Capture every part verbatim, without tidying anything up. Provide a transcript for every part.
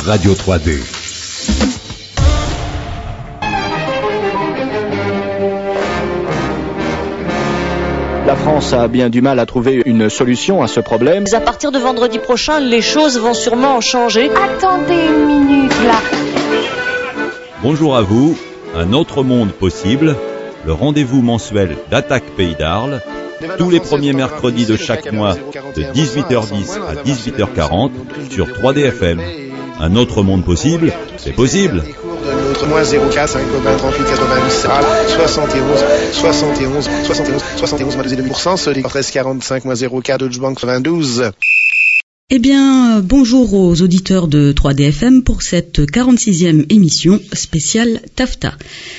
Radio trois D. La France a bien du mal à trouver une solution à ce problème. À partir de vendredi prochain, les choses vont sûrement changer. Attendez une minute, là. Bonjour à vous, un autre monde possible, le rendez-vous mensuel d'Attaque Pays d'Arles, tous les premiers mercredis de chaque mois, de dix-huit heures dix à dix-huit heures quarante, sur trois D F M. Un autre monde possible, c'est possible. L'autre moins zéro quatre cinq vingt trente-huit quatre-vingt-huit soixante et onze soixante et onze soixante et onze soixante et onze moins deux virgule deux pour cent celui treize quarante-cinq moins zéro quatre Deutsche Bank vingt-douze. Eh bien, bonjour aux auditeurs de trois D F M pour cette quarante-sixième émission spéciale TAFTA.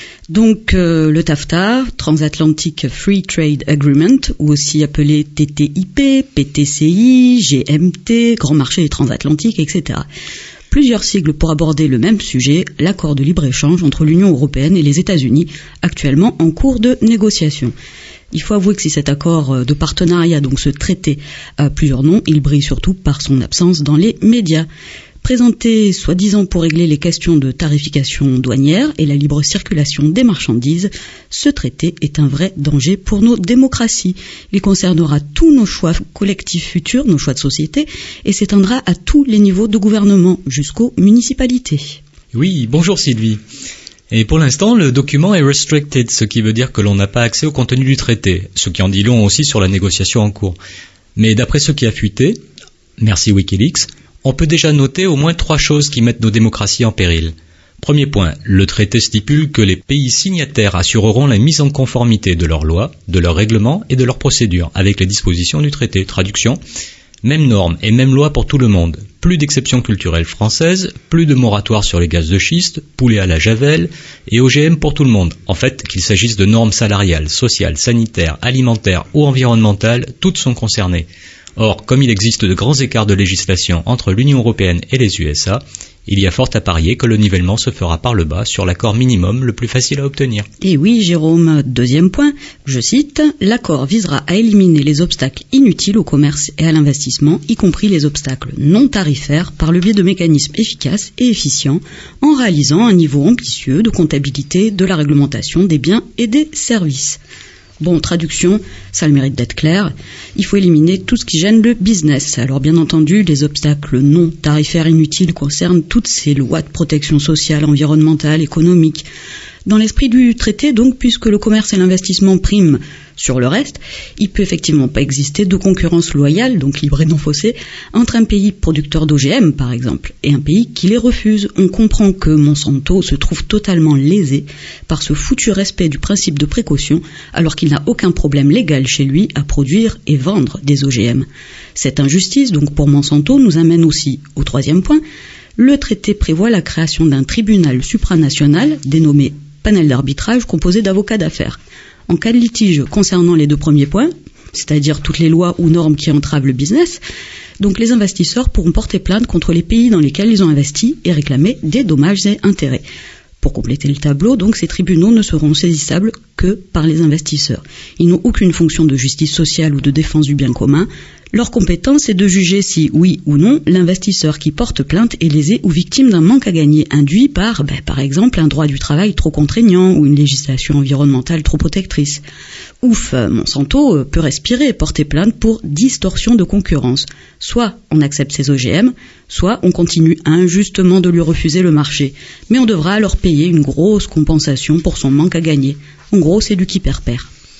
Donc euh, le TAFTA, Transatlantic Free Trade Agreement, ou aussi appelé T T I P, P T C I, G M T, Grand Marché Transatlantique, et cetera. Plusieurs sigles pour aborder le même sujet, l'accord de libre-échange entre l'Union européenne et les États-Unis, actuellement en cours de négociation. Il faut avouer que si cet accord de partenariat, donc ce traité, a plusieurs noms, il brille surtout par son absence dans les médias. Présenté soi-disant pour régler les questions de tarification douanière et la libre circulation des marchandises, ce traité est un vrai danger pour nos démocraties. Il concernera tous nos choix collectifs futurs, nos choix de société, et s'étendra à tous les niveaux de gouvernement, jusqu'aux municipalités. Oui, bonjour Sylvie. Et pour l'instant, le document est restricted, ce qui veut dire que l'on n'a pas accès au contenu du traité, ce qui en dit long aussi sur la négociation en cours. Mais d'après ce qui a fuité, merci Wikileaks, on peut déjà noter au moins trois choses qui mettent nos démocraties en péril. Premier point, le traité stipule que les pays signataires assureront la mise en conformité de leurs lois, de leurs règlements et de leurs procédures avec les dispositions du traité. Traduction, même normes et même loi pour tout le monde. Plus d'exceptions culturelles françaises, plus de moratoire sur les gaz de schiste, poulet à la javel et O G M pour tout le monde. En fait, qu'il s'agisse de normes salariales, sociales, sanitaires, alimentaires ou environnementales, toutes sont concernées. Or, comme il existe de grands écarts de législation entre l'Union européenne et les U S A, il y a fort à parier que le nivellement se fera par le bas sur l'accord minimum le plus facile à obtenir. Et oui, Jérôme, deuxième point, je cite, « L'accord visera à éliminer les obstacles inutiles au commerce et à l'investissement, y compris les obstacles non tarifaires, par le biais de mécanismes efficaces et efficients, en réalisant un niveau ambitieux de comptabilité de la réglementation des biens et des services. » Bon, traduction, ça a le mérite d'être clair, il faut éliminer tout ce qui gêne le business. Alors bien entendu, les obstacles non tarifaires inutiles concernent toutes ces lois de protection sociale, environnementale, économique. Dans l'esprit du traité, donc, puisque le commerce et l'investissement priment sur le reste, il peut effectivement pas exister de concurrence loyale, donc libre et non faussée, entre un pays producteur d'O G M, par exemple, et un pays qui les refuse. On comprend que Monsanto se trouve totalement lésé par ce foutu respect du principe de précaution, alors qu'il n'a aucun problème légal chez lui à produire et vendre des O G M. Cette injustice, donc, pour Monsanto, nous amène aussi au troisième point. Le traité prévoit la création d'un tribunal supranational, dénommé panel d'arbitrage, composé d'avocats d'affaires. En cas de litige concernant les deux premiers points, c'est-à-dire toutes les lois ou normes qui entravent le business, donc les investisseurs pourront porter plainte contre les pays dans lesquels ils ont investi et réclamer des dommages et intérêts. Pour compléter le tableau, donc, ces tribunaux ne seront saisissables que par les investisseurs. Ils n'ont aucune fonction de justice sociale ou de défense du bien commun. Leur compétence est de juger si, oui ou non, l'investisseur qui porte plainte est lésé ou victime d'un manque à gagner induit par, ben, par exemple, un droit du travail trop contraignant ou une législation environnementale trop protectrice. Ouf, Monsanto peut respirer et porter plainte pour distorsion de concurrence. Soit on accepte ses O G M, soit on continue injustement de lui refuser le marché. Mais on devra alors payer une grosse compensation pour son manque à gagner. En gros, c'est du qui perd-perd.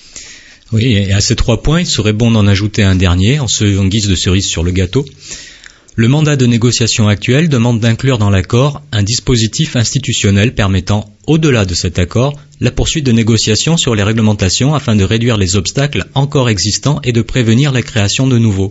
Oui, et à ces trois points, il serait bon d'en ajouter un dernier, en, ce, en guise de cerise sur le gâteau. Le mandat de négociation actuel demande d'inclure dans l'accord un dispositif institutionnel permettant, au-delà de cet accord, la poursuite de négociations sur les réglementations afin de réduire les obstacles encore existants et de prévenir la création de nouveaux.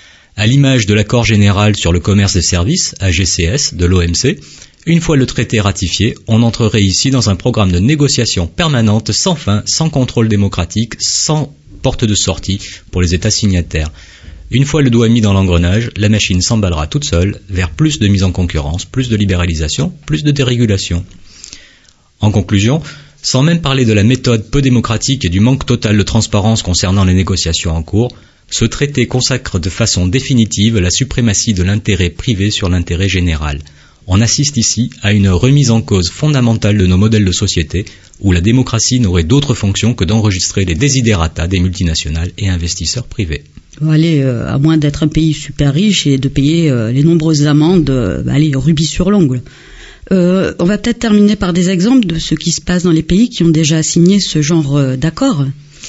À l'image de l'accord général sur le commerce des services, A G C S, de l'O M C, une fois le traité ratifié, on entrerait ici dans un programme de négociation permanente, sans fin, sans contrôle démocratique, sans porte de sortie pour les États signataires. Une fois le doigt mis dans l'engrenage, la machine s'emballera toute seule vers plus de mise en concurrence, plus de libéralisation, plus de dérégulation. En conclusion, sans même parler de la méthode peu démocratique et du manque total de transparence concernant les négociations en cours, ce traité consacre de façon définitive la suprématie de l'intérêt privé sur l'intérêt général. On assiste ici à une remise en cause fondamentale de nos modèles de société, où la démocratie n'aurait d'autre fonction que d'enregistrer les desiderata des multinationales et investisseurs privés. Allez, euh, à moins d'être un pays super riche et de payer euh, les nombreuses amendes, euh, allez, rubis sur l'ongle. Euh, on va peut-être terminer par des exemples de ce qui se passe dans les pays qui ont déjà signé ce genre euh, d'accord.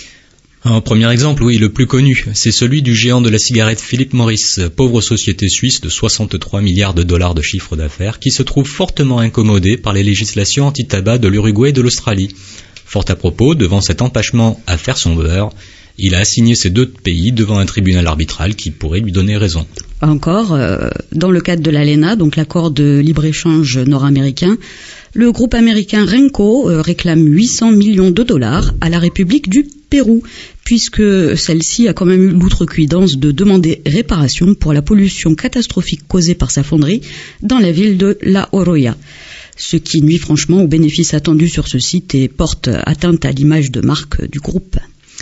Un premier exemple, oui, le plus connu, c'est celui du géant de la cigarette Philip Morris, pauvre société suisse de soixante-trois milliards de dollars de chiffre d'affaires, qui se trouve fortement incommodée par les législations anti-tabac de l'Uruguay et de l'Australie. Fort à propos, devant cet empêchement à faire son beurre, il a assigné ces deux pays devant un tribunal arbitral qui pourrait lui donner raison. Encore, euh, dans le cadre de l'A L E N A, donc l'accord de libre-échange nord-américain, le groupe américain Renco euh, réclame huit cents millions de dollars à la République du Pérou, puisque celle-ci a quand même eu l'outrecuidance de demander réparation pour la pollution catastrophique causée par sa fonderie dans la ville de La Oroya, ce qui nuit franchement aux bénéfices attendus sur ce site et porte atteinte à l'image de marque du groupe.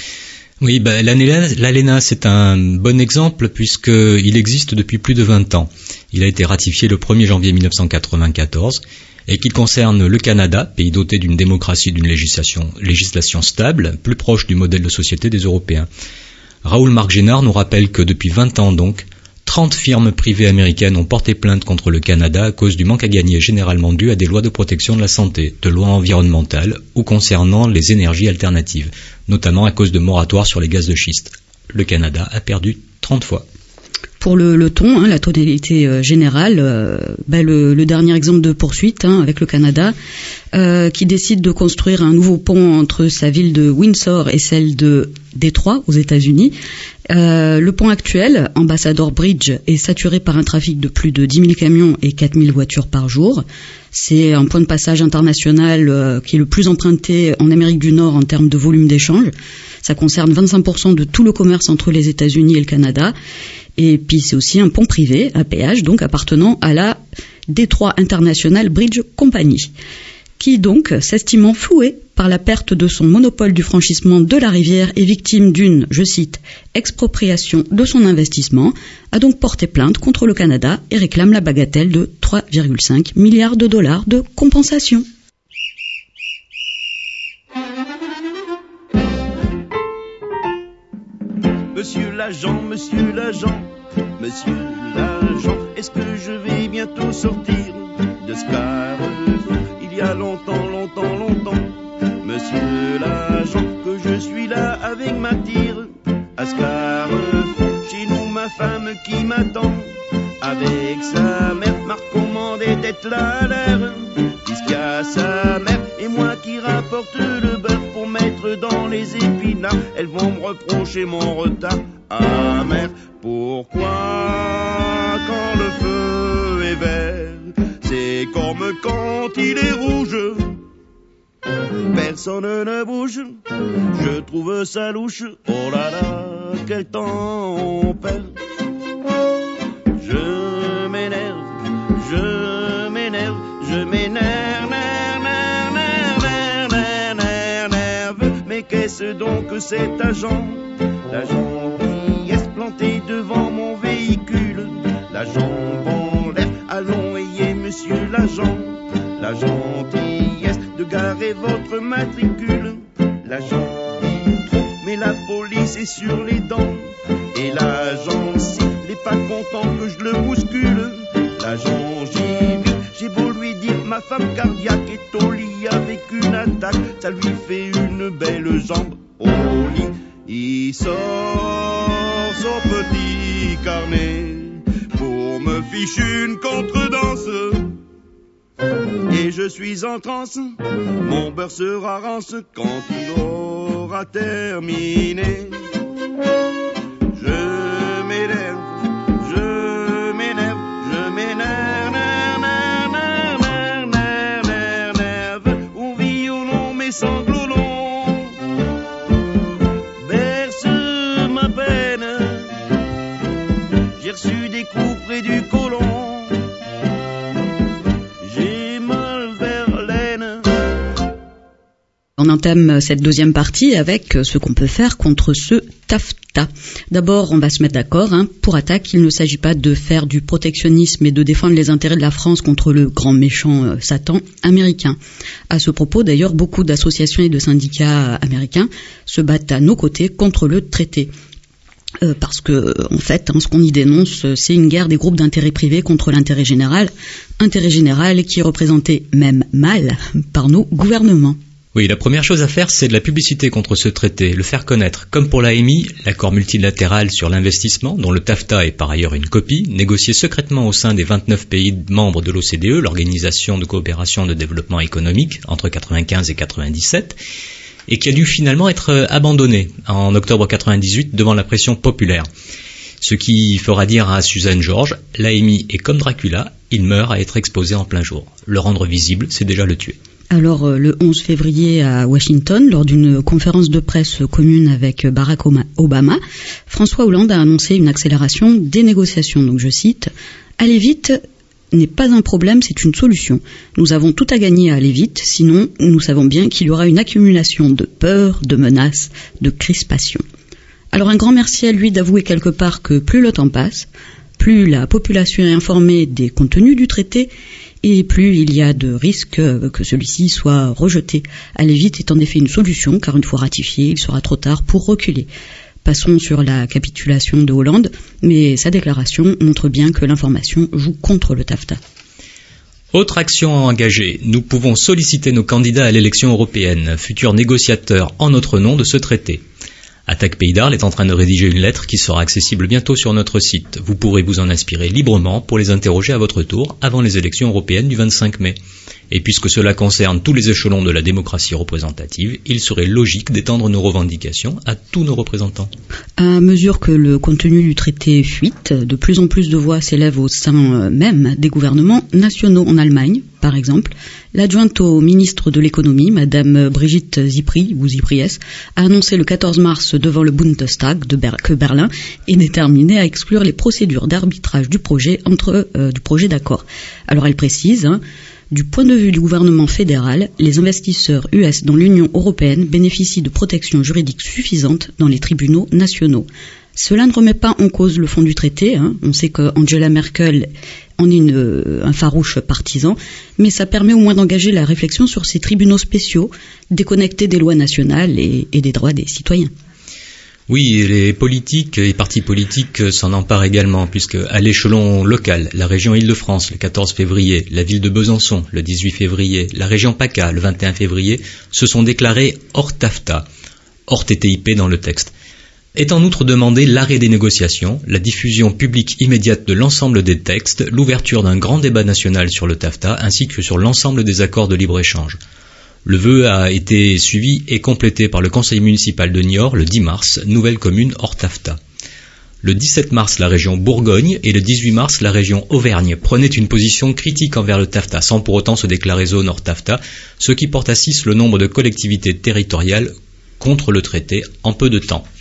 Oui, bah, l'A L E N A, c'est un bon exemple puisqu'il existe depuis plus de vingt ans. Il a été ratifié le premier janvier mille neuf cent quatre-vingt-quatorze et qu'il concerne le Canada, pays doté d'une démocratie et d'une législation, législation stable, plus proche du modèle de société des Européens. Raoul Marc Génard nous rappelle que depuis vingt ans donc, trente firmes privées américaines ont porté plainte contre le Canada à cause du manque à gagner généralement dû à des lois de protection de la santé, de lois environnementales ou concernant les énergies alternatives, notamment à cause de moratoires sur les gaz de schiste. Le Canada a perdu trente fois. Pour le, le ton, hein, la tonalité euh, générale, euh, ben le, le dernier exemple de poursuite hein, avec le Canada, euh, qui décide de construire un nouveau pont entre sa ville de Windsor et celle de Détroit aux États-Unis. Euh, le pont actuel, Ambassador Bridge, est saturé par un trafic de plus de dix mille camions et quatre mille voitures par jour. C'est un point de passage international euh, qui est le plus emprunté en Amérique du Nord en termes de volume d'échange. Ça concerne vingt-cinq pour cent de tout le commerce entre les États-Unis et le Canada. Et puis c'est aussi un pont privé, à péage, donc appartenant à la Detroit International Bridge Company, qui donc, s'estimant floué par la perte de son monopole du franchissement de la rivière et victime d'une, je cite, expropriation de son investissement, a donc porté plainte contre le Canada et réclame la bagatelle de trois virgule cinq milliards de dollars de compensation. Monsieur l'agent, monsieur l'agent, monsieur l'agent, est-ce que je vais bientôt sortir de Scarrefour? Il y a longtemps, longtemps, longtemps, monsieur l'agent, que je suis là avec ma tire à Scarrefour. Chez nous, ma femme qui m'attend avec sa mère m'a recommandé d'être là à l'heure, puisqu'il y a sa mère et moi qui rapporte le beurre pour mettre dans les épinards. Elles vont me reprocher mon retard. Ah mère, pourquoi quand le feu est vert, c'est comme quand il est rouge, personne ne bouge, je trouve ça louche. Oh là là, quel temps on perd. Je m'énerve, je m'énerve, je m'énerve, nerve, nerve, nerve, nerve, nerve, nerve. Mais qu'est-ce donc que cet agent, l'agent qui est planté devant mon véhicule, la jambe en l'air, allons ayez monsieur l'agent, la gentillesse de garer votre matricule, l'agent dit trop, mais la police est sur les dents, et l'agent si n'est pas content que je le bouscule, l'agent j'ai vu, j'ai beau lui dire ma femme cardiaque est au lit avec une attaque, ça lui fait une belle jambe au lit. Il sort son petit carnet pour me ficher une contredanse. Et je suis en transe, mon beurre sera rance quand il aura terminé. Je m'énerve, je m'énerve, je m'énerve, nerve, nerve, nerve, nerve, nerve. On vit au long mes sanglots longs. J'ai reçu des coups près du côlon, j'ai mal vers l'aine. On on entame cette deuxième partie avec ce qu'on peut faire contre ce TAFTA. D'abord, on va se mettre d'accord. Hein. Pour attaque, il ne s'agit pas de faire du protectionnisme et de défendre les intérêts de la France contre le grand méchant euh, Satan américain. À ce propos, d'ailleurs, beaucoup d'associations et de syndicats américains se battent à nos côtés contre le traité. Euh, parce que, en fait, hein, ce qu'on y dénonce, c'est une guerre des groupes d'intérêt privés contre l'intérêt général, intérêt général qui est représenté même mal par nos gouvernements. Oui, la première chose à faire, c'est de la publicité contre ce traité, le faire connaître. Comme pour l'A M I, l'accord multilatéral sur l'investissement, dont le TAFTA est par ailleurs une copie, négocié secrètement au sein des vingt-neuf pays membres de l'O C D E, l'Organisation de coopération de développement économique, entre quatre-vingt-quinze et quatre-vingt-dix-sept, et qui a dû finalement être abandonné en octobre quatre-vingt-dix-huit devant la pression populaire. Ce qui fera dire à Suzanne Georges, l'A M I est comme Dracula, il meurt à être exposé en plein jour. Le rendre visible, c'est déjà le tuer. Alors, le onze février à Washington, lors d'une conférence de presse commune avec Barack Obama, François Hollande a annoncé une accélération des négociations. Donc, je cite, « Aller vite n'est pas un problème, c'est une solution. Nous avons tout à gagner à aller vite, sinon nous savons bien qu'il y aura une accumulation de peur, de menaces, de crispation. » Alors, un grand merci à lui d'avouer quelque part que plus le temps passe, plus la population est informée des contenus du traité, et plus il y a de risques que celui-ci soit rejeté. Aller vite est en effet une solution, car une fois ratifié, il sera trop tard pour reculer. Passons sur la capitulation de Hollande, mais sa déclaration montre bien que l'information joue contre le TAFTA. Autre action engagée, nous pouvons solliciter nos candidats à l'élection européenne, futurs négociateurs en notre nom de ce traité. Attaque Pays d'Arles est en train de rédiger une lettre qui sera accessible bientôt sur notre site. Vous pourrez vous en inspirer librement pour les interroger à votre tour avant les élections européennes du vingt-cinq mai. Et puisque cela concerne tous les échelons de la démocratie représentative, il serait logique d'étendre nos revendications à tous nos représentants. À mesure que le contenu du traité fuite, de plus en plus de voix s'élèvent au sein même des gouvernements nationaux. En Allemagne, par exemple, l'adjointe au ministre de l'économie, Madame Brigitte Zypries, ou Zypries, a annoncé le quatorze mars devant le Bundestag de Ber- que Berlin est déterminé à exclure les procédures d'arbitrage du projet entre euh, du projet d'accord. Alors elle précise, hein, du point de vue du gouvernement fédéral, les investisseurs U S dans l'Union européenne bénéficient de protections juridiques suffisantes dans les tribunaux nationaux. Cela ne remet pas en cause le fond du traité. Hein. On sait qu'Angela Merkel en est une, un farouche partisan, mais ça permet au moins d'engager la réflexion sur ces tribunaux spéciaux, déconnectés des lois nationales et, et des droits des citoyens. Oui, les politiques et partis politiques s'en emparent également, puisque à l'échelon local, la région Île-de-France le quatorze février, la ville de Besançon le dix-huit février, la région PACA le vingt et un février, se sont déclarés hors TAFTA, hors T T I P dans le texte. Est en outre demandé l'arrêt des négociations, la diffusion publique immédiate de l'ensemble des textes, l'ouverture d'un grand débat national sur le TAFTA, ainsi que sur l'ensemble des accords de libre-échange. Le vœu a été suivi et complété par le conseil municipal de Niort le dix mars, nouvelle commune hors TAFTA. Le dix-sept mars, la région Bourgogne et le dix-huit mars, la région Auvergne prenaient une position critique envers le TAFTA, sans pour autant se déclarer zone hors TAFTA, ce qui porte à six le nombre de collectivités territoriales contre le traité en peu de temps.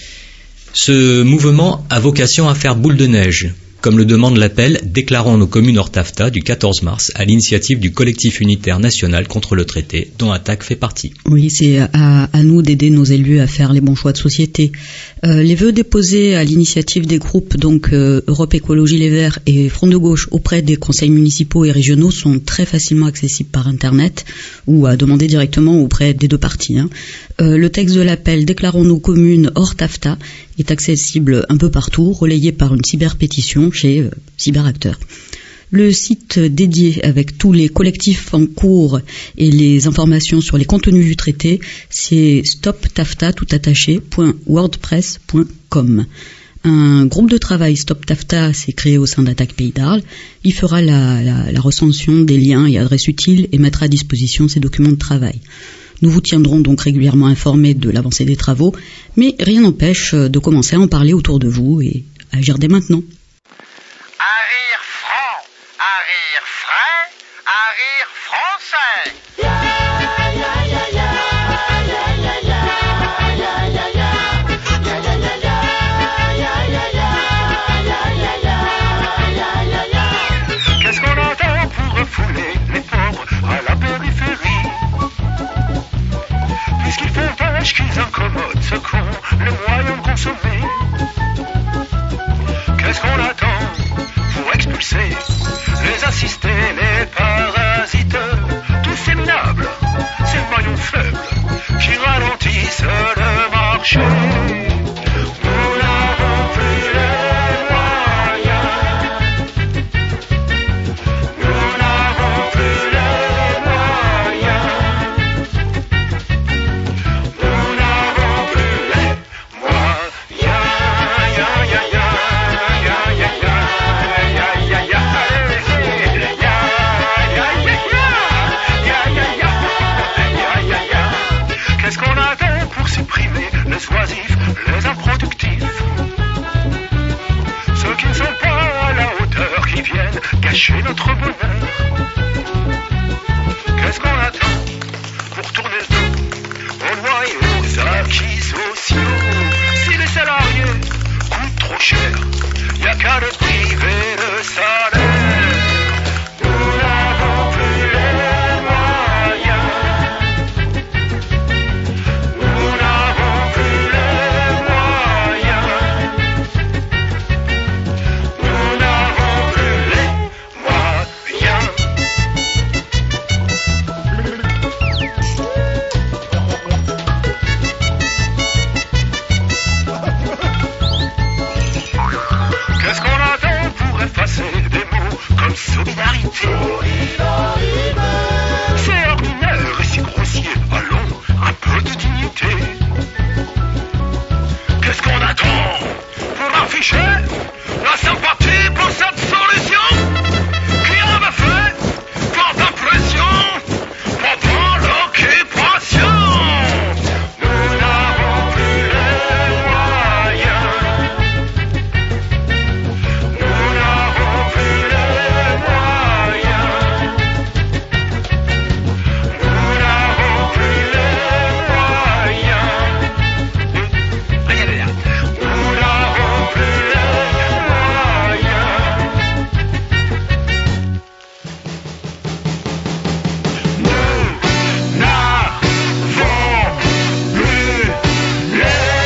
Ce mouvement a vocation à faire boule de neige, comme le demande l'appel « Déclarons nos communes hors TAFTA » du quatorze mars à l'initiative du collectif unitaire national contre le traité, dont Attaque fait partie. Oui, c'est à, à nous d'aider nos élus à faire les bons choix de société. Euh, les vœux déposés à l'initiative des groupes donc euh, Europe Écologie Les Verts et Front de Gauche auprès des conseils municipaux et régionaux sont très facilement accessibles par Internet ou à demander directement auprès des deux parties. Hein. Euh, le texte de l'appel « Déclarons nos communes hors TAFTA » est accessible un peu partout, relayé par une cyberpétition chez euh, Cyberacteurs. Le site dédié avec tous les collectifs en cours et les informations sur les contenus du traité, c'est stop tafta tout attaché point wordpress point com. Un groupe de travail Stop TAFTA s'est créé au sein d'Attaque Pays d'Arles. Il fera la, la, la recension des liens et adresses utiles et mettra à disposition ses documents de travail. Nous vous tiendrons donc régulièrement informés de l'avancée des travaux, mais rien n'empêche de commencer à en parler autour de vous et à agir dès maintenant. Un rire franc, un rire frais, un rire français. Qu'est-ce qu'on entend pour refouler les pauvres à la périphérie? les assistés, les parasites, tous ces minables, ces maillons faibles qui ralentissent le marché. Nous n'avons plus les moyens. Nous n'avons plus les moyens. Nous n'avons plus les moyens. Ya, ya, ya, ya, ya, ya, ya, ya, ya. Qu'est-ce qu'on attend pour supprimer les oisifs, les improductifs, ceux qui ne sont pas à la hauteur, qui viennent gâcher notre bonheur? Qu'est-ce qu'on attend pour tourner le dos aux lois et aux acquis sociaux? Si les salariés coûtent trop cher, y a qu'à le priver le salaire. Nous n'avons plus les moyens. Nous n'avons plus les moyens. Nous n'avons plus les moyens. Qu'est-ce qu'on attend pour effacer des mots comme solidarité? C'est ordinaire et si grossier, allons, un peu de dignité. Qu'est-ce qu'on attend pour afficher la sympathie pour cette solution? Qui en a fait tant d'impression pendant l'occupation? Nous n'avons plus les moyens. Nous n'avons plus les moyens. Nous n'avons plus les moyens. Regardez là. Nous n'avons plus les moyens. Nous n'avons plus les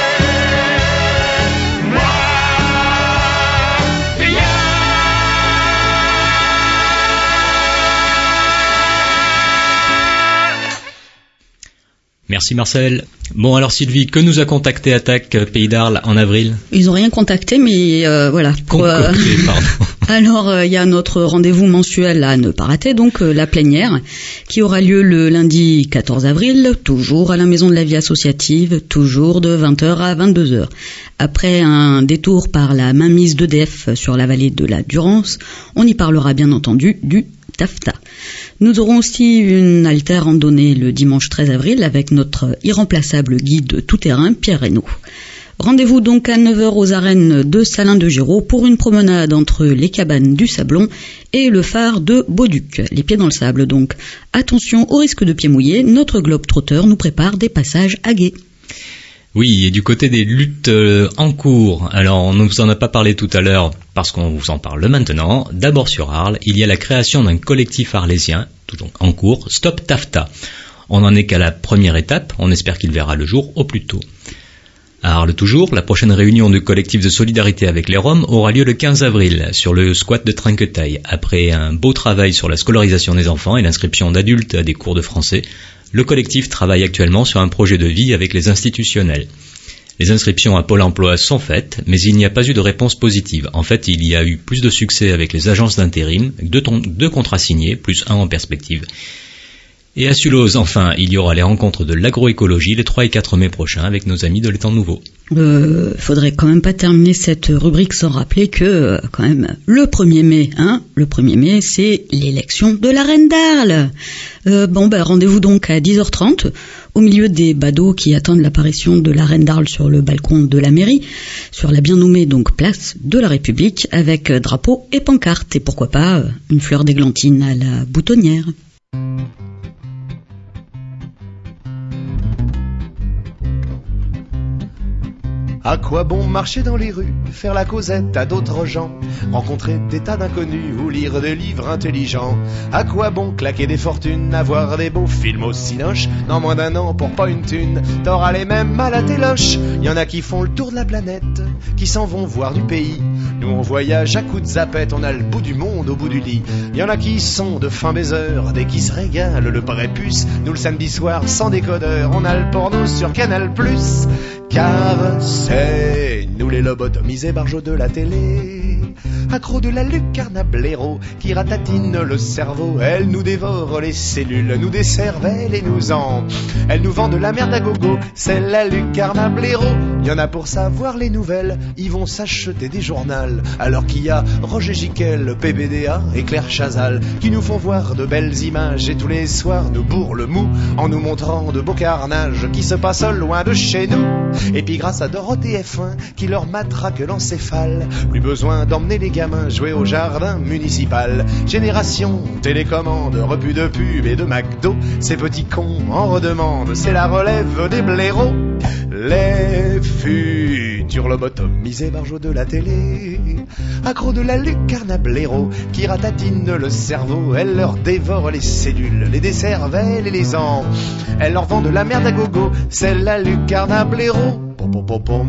Merci Marcel. Bon alors Sylvie, que nous a contacté Attaque Pays d'Arles en avril? Ils ont rien contacté, mais euh, voilà. Pour, euh, Concocté, pardon. Alors, il euh, y a notre rendez-vous mensuel à ne pas rater, donc euh, la plénière, qui aura lieu le lundi quatorze avril, toujours à la Maison de la Vie Associative, toujours de vingt heures à vingt-deux heures. Après un détour par la mainmise d'E D F sur la vallée de la Durance, on y parlera bien entendu du TAFTA. Nous aurons aussi une haltère randonnée le dimanche treize avril avec notre irremplaçable guide tout-terrain Pierre Reynaud. Rendez-vous donc à neuf heures aux arènes de Salins-de-Giraud pour une promenade entre les cabanes du Sablon et le phare de Bauduc. Les pieds dans le sable donc. Attention au risque de pieds mouillés, notre globe-trotteur nous prépare des passages à gué. Oui, et du côté des luttes euh, en cours, alors on ne vous en a pas parlé tout à l'heure parce qu'on vous en parle maintenant. D'abord sur Arles, il y a la création d'un collectif arlésien, tout donc en cours, Stop TAFTA. On n'en est qu'à la première étape, on espère qu'il verra le jour au plus tôt. À Arles toujours, la prochaine réunion du collectif de solidarité avec les Roms aura lieu le quinze avril sur le squat de Trinquetail. Après un beau travail sur la scolarisation des enfants et l'inscription d'adultes à des cours de français, le collectif travaille actuellement sur un projet de vie avec les institutionnels. Les inscriptions à Pôle emploi sont faites, mais il n'y a pas eu de réponse positive. En fait, il y a eu plus de succès avec les agences d'intérim, deux, ton- deux contrats signés, plus un en perspective. Et à Sulose, enfin, il y aura les rencontres de l'agroécologie les trois et quatre mai prochains avec nos amis de l'Étang Nouveau. Euh, faudrait quand même pas terminer cette rubrique sans rappeler que, euh, quand même, le premier mai, hein, le premier mai, c'est l'élection de la reine d'Arles. Euh, bon, ben, rendez-vous donc à dix heures trente, au milieu des badauds qui attendent l'apparition de la reine d'Arles sur le balcon de la mairie, sur la bien nommée donc place de la République, avec euh, drapeau et pancarte, et pourquoi pas, euh, une fleur d'églantine à la boutonnière. À quoi bon marcher dans les rues, faire la causette à d'autres gens, rencontrer des tas d'inconnus ou lire des livres intelligents? À quoi bon claquer des fortunes, avoir des beaux films au cinoche, dans moins d'un an pour pas une thune, t'auras les mêmes à la téloche. Y en a qui font le tour de la planète, qui s'en vont voir du pays. Nous on voyage à coups de zapette, on a le bout du monde au bout du lit. Y en a qui sont de fins baiseurs, des qui se régalent le prépuce. Nous le samedi soir sans décodeur, on a le porno sur Canal plus. Car c'est nous les lobotomisés barjots de la télé, accros de la lucarne à blaireau qui ratatine le cerveau. Elle nous dévore les cellules, nous décervelle et nous en. Elle nous vend de la merde à gogo, c'est la lucarne à blaireau. Y en a pour savoir les nouvelles, ils vont s'acheter des journaux, alors qu'il y a Roger Giquel, P B D A et Claire Chazal qui nous font voir de belles images et tous les soirs nous bourrent le mou en nous montrant de beaux carnages qui se passent loin de chez nous. Et puis grâce à Dorothée F un qui leur matraque l'encéphale, plus besoin d'emmener les gamins jouer au jardin municipal. Génération télécommande, repu de pub et de McDo, ces petits cons en redemandent, c'est la relève des blaireaux. Les futurs lobotomisés barjots de la télé, accros de la lucarne à blaireau qui ratatine le cerveau. Elle leur dévore les cellules, les décervelle et les ans. Elle leur vend de la merde à gogo, c'est la lucarne à blaireau. Pom pom pom pom.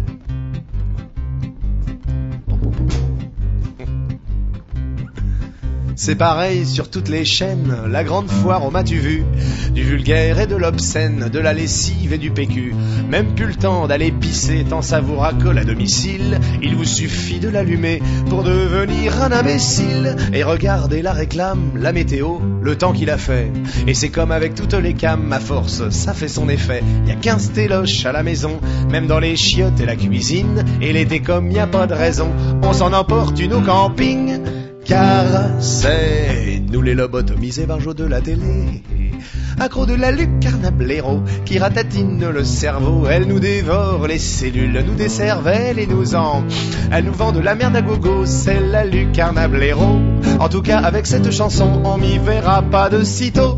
C'est pareil sur toutes les chaînes, la grande foire au m'as-tu vu, du vulgaire et de l'obscène, de la lessive et du P Q. Même plus le temps d'aller pisser tant ça vous racole à domicile, il vous suffit de l'allumer pour devenir un imbécile. Et regardez la réclame, la météo, le temps qu'il a fait. Et c'est comme avec toutes les cams, à force, ça fait son effet. Y a quinze téloches à la maison, même dans les chiottes et la cuisine, et l'été comme y a pas de raison, on s'en emporte une au camping. Car c'est nous les lobotomisés barjots de la télé, accros de la lucarne à blaireau qui ratatine le cerveau. Elle nous dévore les cellules, nous décervelle et nous en. Elle nous vend de la merde à gogo, c'est la lucarne à blaireau. En tout cas avec cette chanson, on m'y verra pas de sitôt.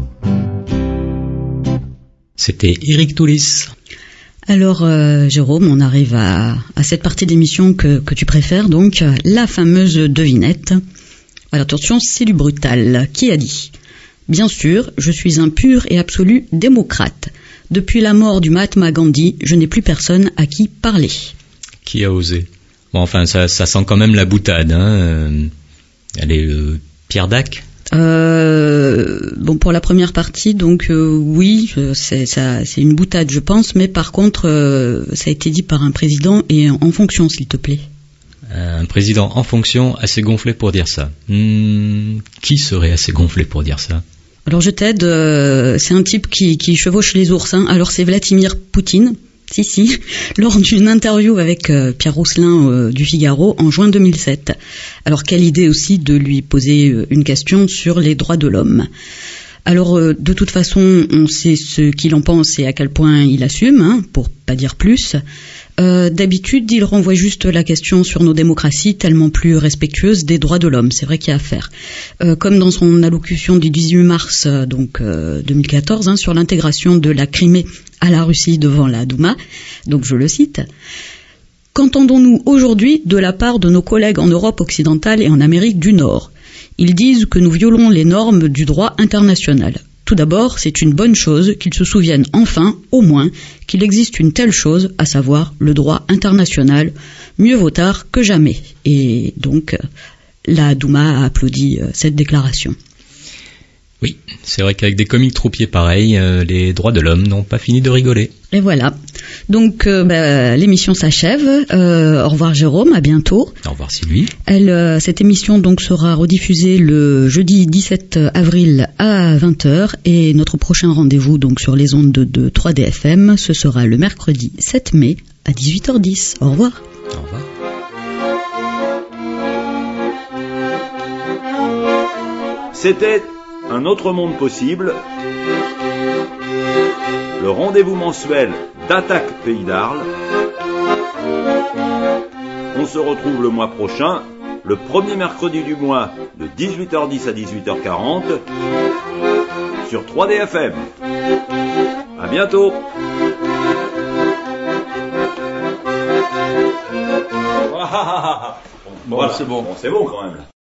C'était Eric Toulis. Alors euh, Jérôme, on arrive à, à cette partie d'émission que, que tu préfères, donc la fameuse devinette. Alors attention, c'est du brutal. Qui a dit ? Bien sûr, je suis un pur et absolu démocrate. Depuis la mort du Mahatma Gandhi, je n'ai plus personne à qui parler. Qui a osé ? Bon, enfin, ça, ça sent quand même la boutade. Hein. Elle est euh, Pierre Dac ? Euh, bon, pour la première partie, donc euh, oui, c'est, ça, c'est une boutade, je pense. Mais par contre, euh, ça a été dit par un président et en fonction, s'il te plaît. Un président en fonction assez gonflé pour dire ça. Hmm, qui serait assez gonflé pour dire ça ? Alors je t'aide, euh, c'est un type qui, qui chevauche les ours. Hein. Alors c'est Vladimir Poutine, si si, lors d'une interview avec euh, Pierre Rousselin euh, du Figaro en juin deux mille sept. Alors quelle idée aussi de lui poser euh, une question sur les droits de l'homme. Alors euh, de toute façon, on sait ce qu'il en pense et à quel point il assume, hein, pour pas dire plus. Euh, d'habitude, il renvoie juste la question sur nos démocraties tellement plus respectueuses des droits de l'homme. C'est vrai qu'il y a à faire. Euh, comme dans son allocution du dix-huit mars euh, donc euh, deux mille quatorze, hein, sur l'intégration de la Crimée à la Russie devant la Douma. Donc je le cite. Qu'entendons-nous aujourd'hui de la part de nos collègues en Europe occidentale et en Amérique du Nord ? Ils disent que nous violons les normes du droit international. Tout d'abord, c'est une bonne chose qu'ils se souviennent enfin, au moins, qu'il existe une telle chose, à savoir le droit international. Mieux vaut tard que jamais. Et donc, la Douma a applaudi cette déclaration. Oui, c'est vrai qu'avec des comiques troupiers pareils, euh, les droits de l'homme n'ont pas fini de rigoler. Et voilà. Donc, euh, bah, l'émission s'achève. Euh, au revoir Jérôme, à bientôt. Au revoir Sylvie. Elle, euh, cette émission donc sera rediffusée le jeudi dix-sept avril à vingt heures et notre prochain rendez-vous donc sur les ondes de, de trois D F M, ce sera le mercredi sept mai à dix-huit heures dix. Au revoir. Au revoir. C'était Un autre monde possible, le rendez-vous mensuel d'Attaque Pays d'Arles. On se retrouve le mois prochain, le premier mercredi du mois, de dix-huit heures dix à dix-huit heures quarante, sur trois D F M. À bientôt. Bon, voilà. c'est bon. Bon, c'est bon quand même.